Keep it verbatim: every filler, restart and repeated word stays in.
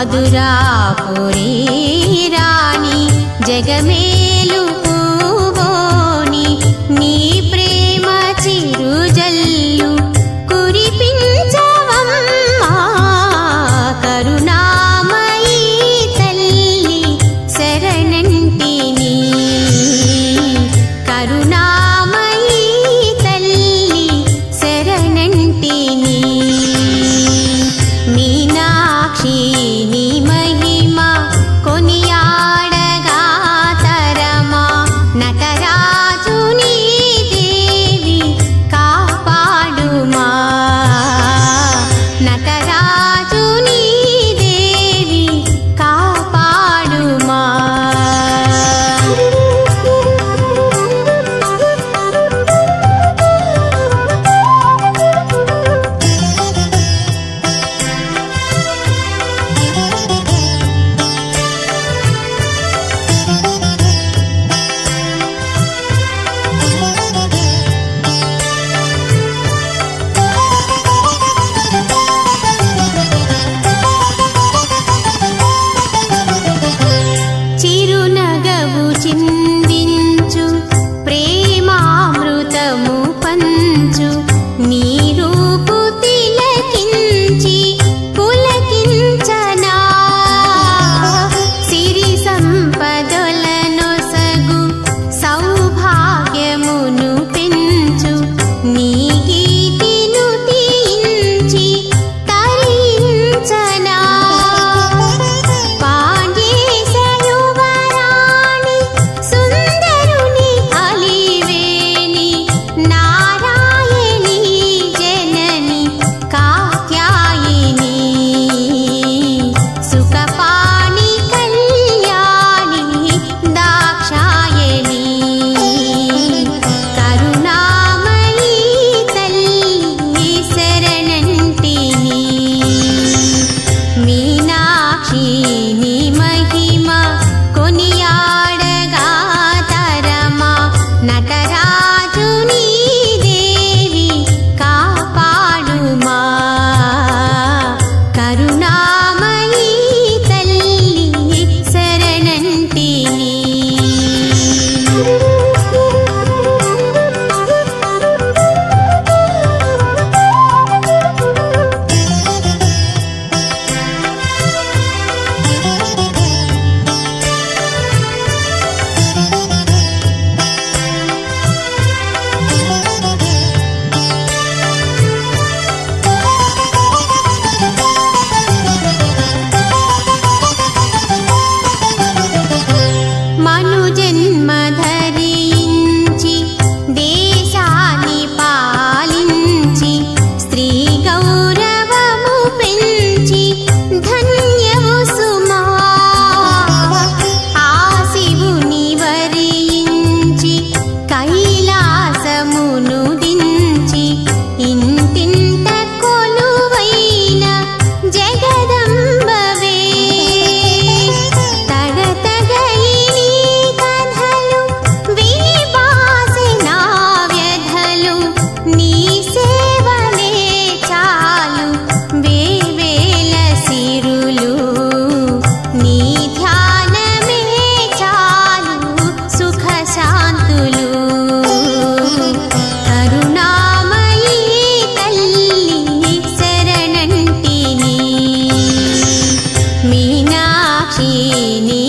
మధురాపురి రాణి జగమేలు పూవోని నీ ప్రేమ చిరుజల్లు కురిపించవమ్మా కరుణామయీ తల్లి శరణంటిని కరుణామయీ తల్లి శరణంటిని మీనాక్షి నీ మహిమ కొనియాడగా తరమా నటరాజుని దేవి కాపాడుమా నటరాజుని దేవి కాపాడుమా చిరునగవు చిందించు ప్రేమామృతము పంచు నీ రూపు తిలకించి పులకించనా సిరి సంపదలనొసగు సౌభాగ్యమును పెంచు నీ గీతిను తీయించి తరించనా పాండ్యేశయువరాణి సుందరుని అలివేణి నారాయణి జనని కాత్యాయిని సుఖపాణి కళ్యాణి దాక్షాయణి కరుణామయీ తల్లి శరణంటిని మీనాక్షి నీ మహిమ కొనియాడగా తరమా నటరాజుని దేవి కాపాడుమా కరుణామయీ తల్లి శరణంటిని మను జన్మ ధరించి దేశాన్ని పాలించి స్త్రీ గౌరవము పెంచి ధన్యవు సుమా ఆ శివుని వరించి కైలాసమును దించి ఇంటింట కొలువైన జగదంబవే తగతగయిని కథలు వినిపాసిన వ్యధలు నీ సేవలే చాలు వేవేల సిరులు నీ ధ్యానమే చాలు సుఖ శాంతులు కరుణామయీ తల్లి శరణంటిని మీనాక్షి నీ